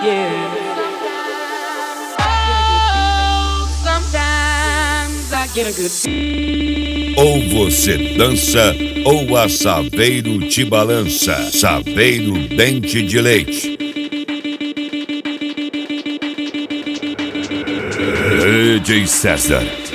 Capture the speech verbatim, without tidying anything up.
Yeah. Oh, sometimes I get a good. Ou você dança, ou a Saveiro te balança. Saveiro Dente de Leite. D J César.